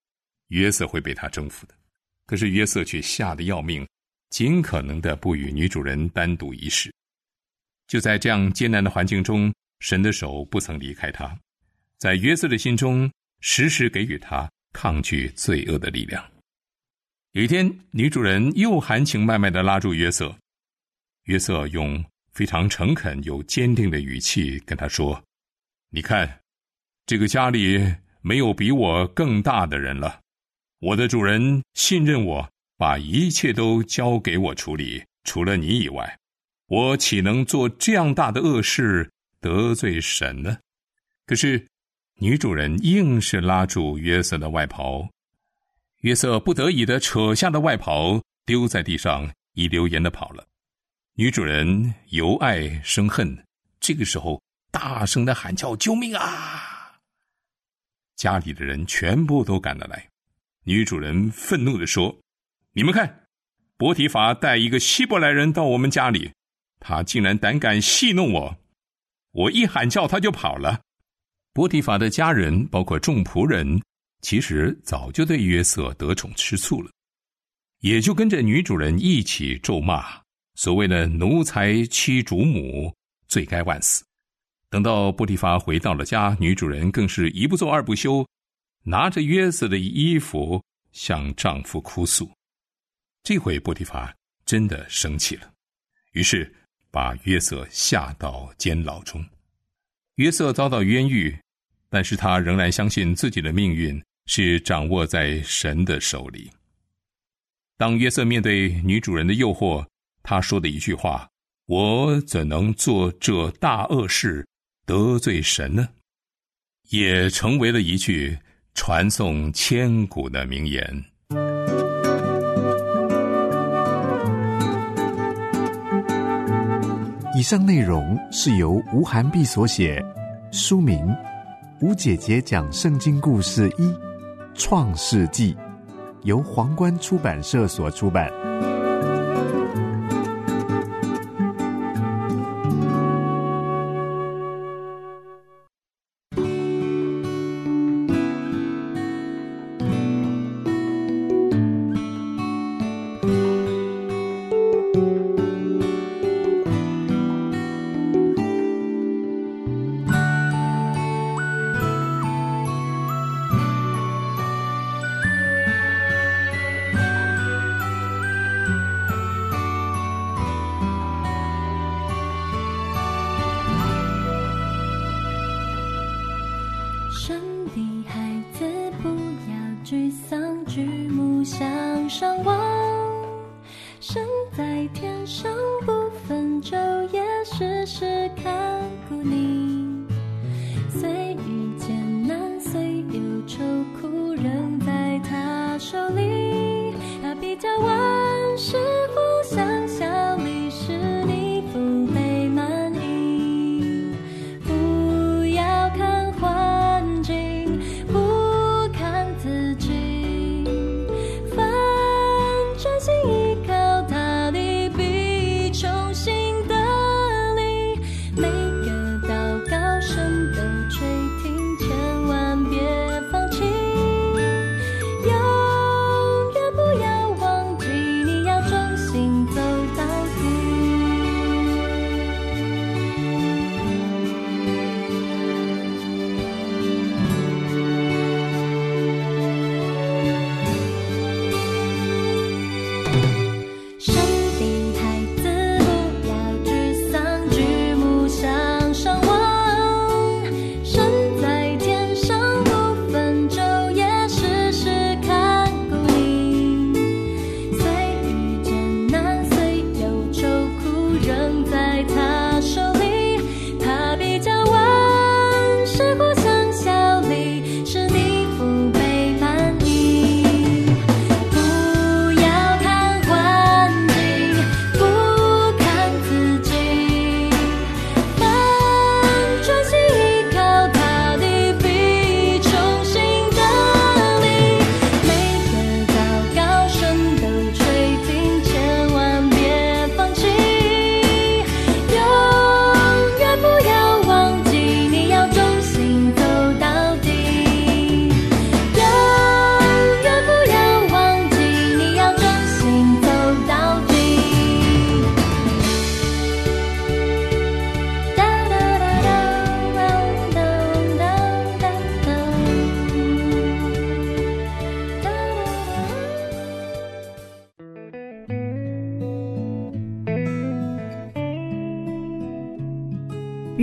约瑟会被他征服的。可是约瑟却吓得要命，尽可能的不与女主人单独一室。就在这样艰难的环境中，神的手不曾离开他，在约瑟的心中时时给予他抗拒罪恶的力量。有一天，女主人又含情脉脉地拉住约瑟，约瑟用非常诚恳又坚定的语气跟他说，你看，这个家里没有比我更大的人了，我的主人信任我，把一切都交给我处理，除了你以外，我岂能做这样大的恶事得罪神呢？可是女主人硬是拉住约瑟的外袍，约瑟不得已地扯下了外袍，丢在地上，一溜烟地跑了。女主人由爱生恨，这个时候大声地喊叫，救命啊！家里的人全部都赶了来。女主人愤怒地说，你们看，波提乏带一个希伯来人到我们家里，他竟然胆敢戏弄我，我一喊叫他就跑了。波提乏的家人包括众仆人，其实早就对约瑟得宠吃醋了，也就跟着女主人一起咒骂，所谓的奴才欺主母，罪该万死。等到波提乏回到了家，女主人更是一不做二不休，拿着约瑟的衣服向丈夫哭诉。这回波提乏真的生气了，于是把约瑟下到监牢中。约瑟遭到冤狱，但是他仍然相信自己的命运是掌握在神的手里。当约瑟面对女主人的诱惑，他说的一句话，我怎能做这大恶事得罪神呢？也成为了一句传颂千古的名言。
以上内容是由吴涵碧所写，书名《吴姐姐讲圣经故事一创世纪》，由皇冠出版社所出版。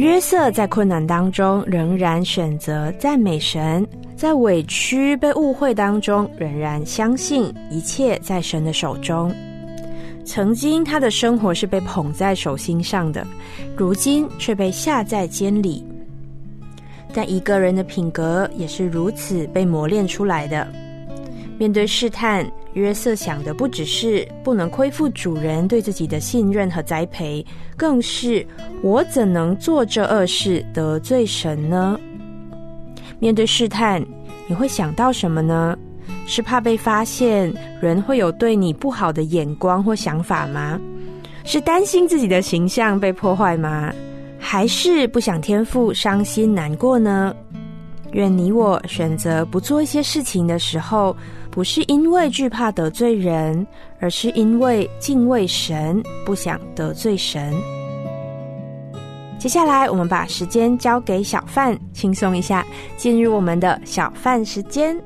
约瑟在困难当中仍然选择赞美神，在委屈被误会当中仍然相信一切在神的手中。曾经他的生活是被捧在手心上的，如今却被下在监里。但一个人的品格也是如此被磨练出来的。面对试探，约瑟想的不只是不能亏负主人对自己的信任和栽培，更是我怎能做这恶事得罪神呢？面对试探，你会想到什么呢？是怕被发现人会有对你不好的眼光或想法吗？是担心自己的形象被破坏吗？还是不想天父伤心难过呢？愿你我选择不做一些事情的时候，不是因为惧怕得罪人，而是因为敬畏神，不想得罪神。接下来我们把时间交给小范，轻松一下，进入我们的小范时间。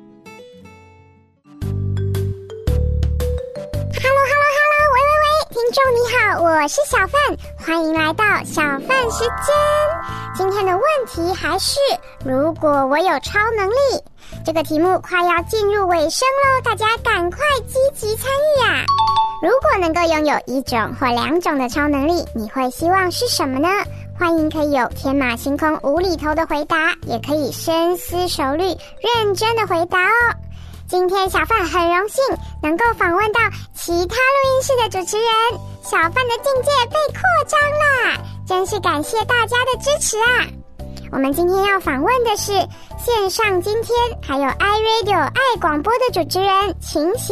听众你好，我是小范，欢迎来到小范时间。今天的问题还是如果我有超能力，这个题目快要进入尾声咯，大家赶快积极参与啊！如果能够拥有一种或两种的超能力，你会希望是什么呢？欢迎可以有天马行空无厘头的回答，也可以深思熟虑认真的回答哦。今天小范很荣幸能够访问到其他录音室的主持人，小范的境界被扩张啦，真是感谢大家的支持啊！我们今天要访问的是线上今天还有 iRadio 爱广播的主持人秦贤。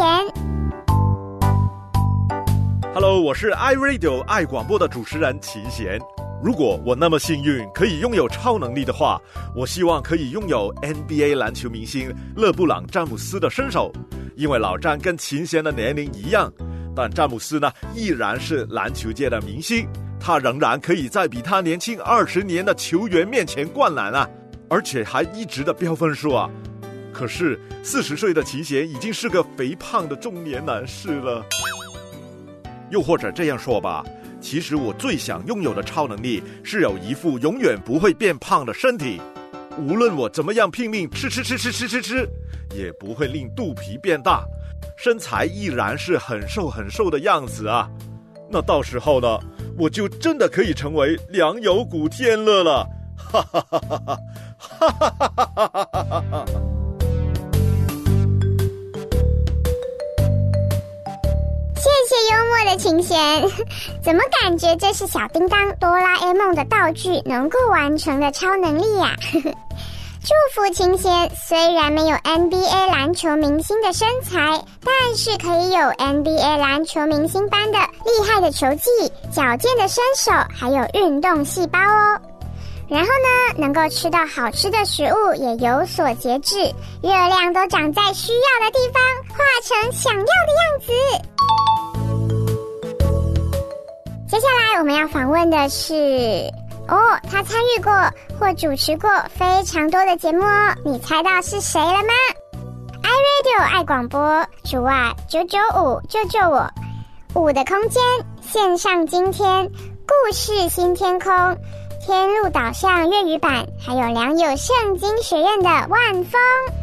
Hello， 我是 iRadio 爱广播的主持人秦贤。如果我那么幸运可以拥有超能力的话，我希望可以拥有 N B A 篮球明星勒布朗詹姆斯的身手。因为老詹跟秦贤的年龄一样，但詹姆斯呢依然是篮球界的明星，他仍然可以在比他年轻二十年的球员面前灌篮啊，而且还一直的飙分数啊。可是四十岁的秦贤已经是个肥胖的中年男士了。又或者这样说吧，其实我最想拥有的超能力是有一副永远不会变胖的身体，无论我怎么样拼命吃吃吃吃吃吃吃，也不会令肚皮变大，身材依然是很瘦很瘦的样子啊。那到时候呢，我就真的可以成为良友古天乐了，哈哈哈哈哈哈哈哈哈哈哈。
谢谢幽默的秦贤，怎么感觉这是小叮当哆啦 A 梦的道具能够完成的超能力呀、啊？祝福秦贤，虽然没有 N B A 篮球明星的身材，但是可以有 N B A 篮球明星般的厉害的球技、矫健的身手，还有运动细胞哦。然后呢，能够吃到好吃的食物，也有所节制，热量都长在需要的地方，化成想要的样子。接下来我们要访问的是哦，他参与过或主持过非常多的节目哦，你猜到是谁了吗？ iRadio 爱广播主啊九九五救救我，五的空间线上今天故事新天空天路导向粤语版，还有良友圣经学院的万峰。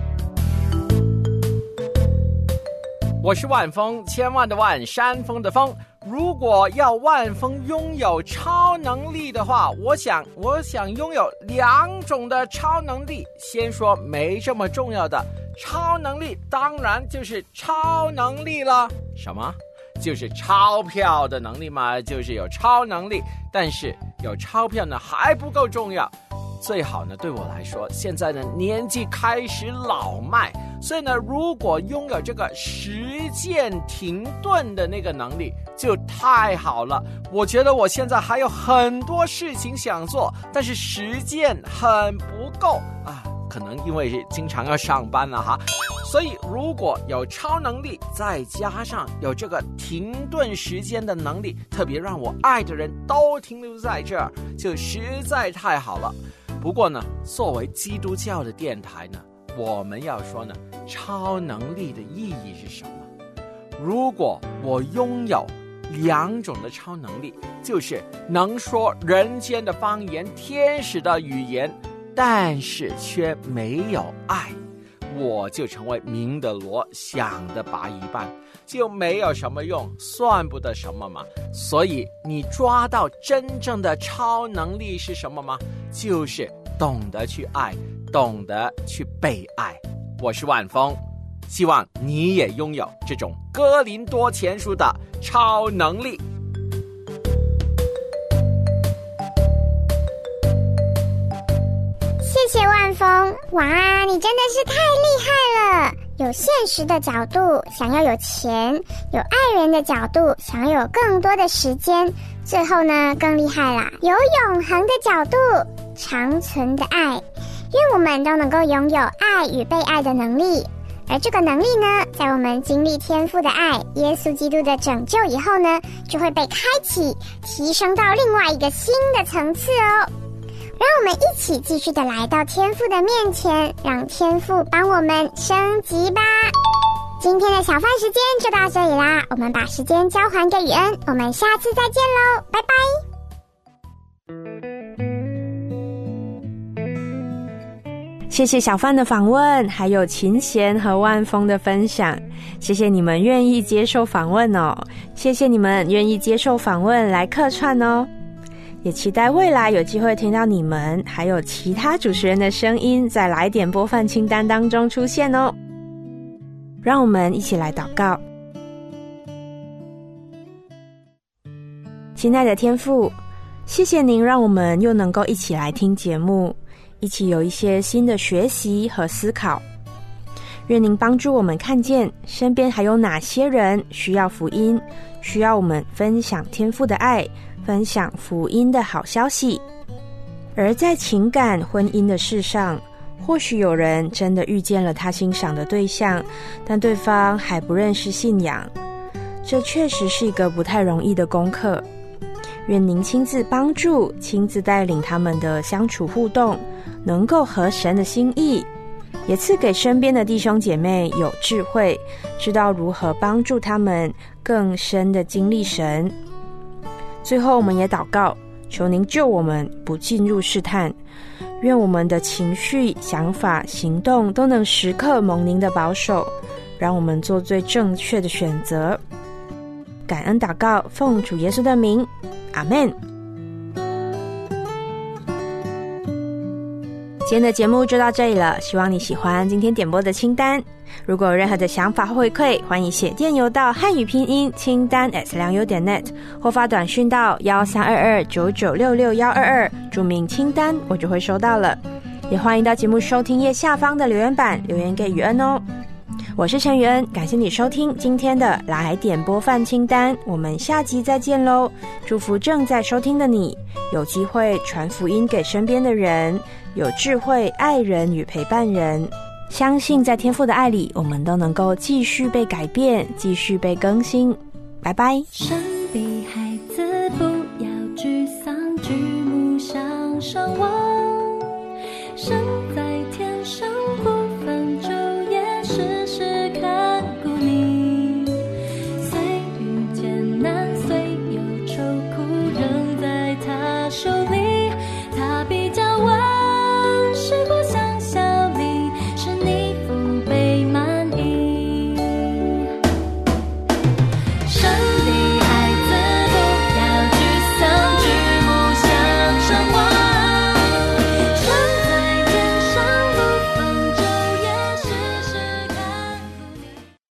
我是万峰，千万的万，山峰的峰。如果要万峰拥有超能力的话，我想我想拥有两种的超能力。先说没这么重要的超能力，当然就是超能力了。什么？就是钞票的能力嘛，就是有超能力。但是有钞票呢还不够重要，最好呢对我来说，现在呢年纪开始老迈，所以呢如果拥有这个实践停顿的那个能力就太好了。我觉得我现在还有很多事情想做，但是时间很不够啊，可能因为经常要上班了哈。所以如果有超能力，再加上有这个停顿时间的能力，特别让我爱的人都停留在这儿，就实在太好了。不过呢，作为基督教的电台呢，我们要说呢，超能力的意义是什么？如果我拥有两种的超能力，就是能说人间的方言、天使的语言，但是却没有爱，我就成为明德罗想的拔一半，就没有什么用，算不得什么嘛。所以你抓到真正的超能力是什么吗？就是懂得去爱，懂得去被爱。我是万峰，希望你也拥有这种哥林多前书的超能力。
谢谢万峰，哇，你真的是太厉害了！有现实的角度，想要有钱；有爱人的角度，想要有更多的时间；最后呢，更厉害啦，有永恒的角度，长存的爱。愿我们都能够拥有爱与被爱的能力。而这个能力呢，在我们经历天父的爱、耶稣基督的拯救以后呢，就会被开启，提升到另外一个新的层次哦。让我们一起继续的来到天父的面前，让天父帮我们升级吧。今天的小饭时间就到这里啦，我们把时间交还给雨恩，我们下次再见喽，拜拜。
谢谢小范的访问，还有琴弦和万峰的分享。谢谢你们愿意接受访问哦，谢谢你们愿意接受访问来客串哦。也期待未来有机会听到你们还有其他主持人的声音在来点播放清单当中出现哦。让我们一起来祷告。亲爱的天父，谢谢您让我们又能够一起来听节目，一起有一些新的学习和思考。愿您帮助我们看见身边还有哪些人需要福音，需要我们分享天父的爱，分享福音的好消息。而在情感婚姻的事上，或许有人真的遇见了他欣赏的对象，但对方还不认识信仰，这确实是一个不太容易的功课。愿您亲自帮助，亲自带领他们的相处互动，能够合神的心意，也赐给身边的弟兄姐妹有智慧，知道如何帮助他们更深的经历神。最后我们也祷告，求您救我们不进入试探，愿我们的情绪、想法、行动都能时刻蒙您的保守，让我们做最正确的选择。感恩祷告，奉主耶稣的名，阿们。今天的节目就到这里了，希望你喜欢今天点播的清单。如果有任何的想法或回馈，欢迎写电邮到汉语拼音清单 at 良友点 net， 或发短讯到一三二二九九六六一二二，注明清单，我就会收到了。也欢迎到节目收听页下方的留言板留言给雨恩哦。我是陈雨恩，感谢你收听今天的来点播饭清单，我们下集再见咯。祝福正在收听的你，有机会传福音给身边的人，有智慧爱人与陪伴人，相信在天父的爱里，我们都能够继续被改变，继续被更新。拜拜。
神的孩子不要沮丧，举目向上望，神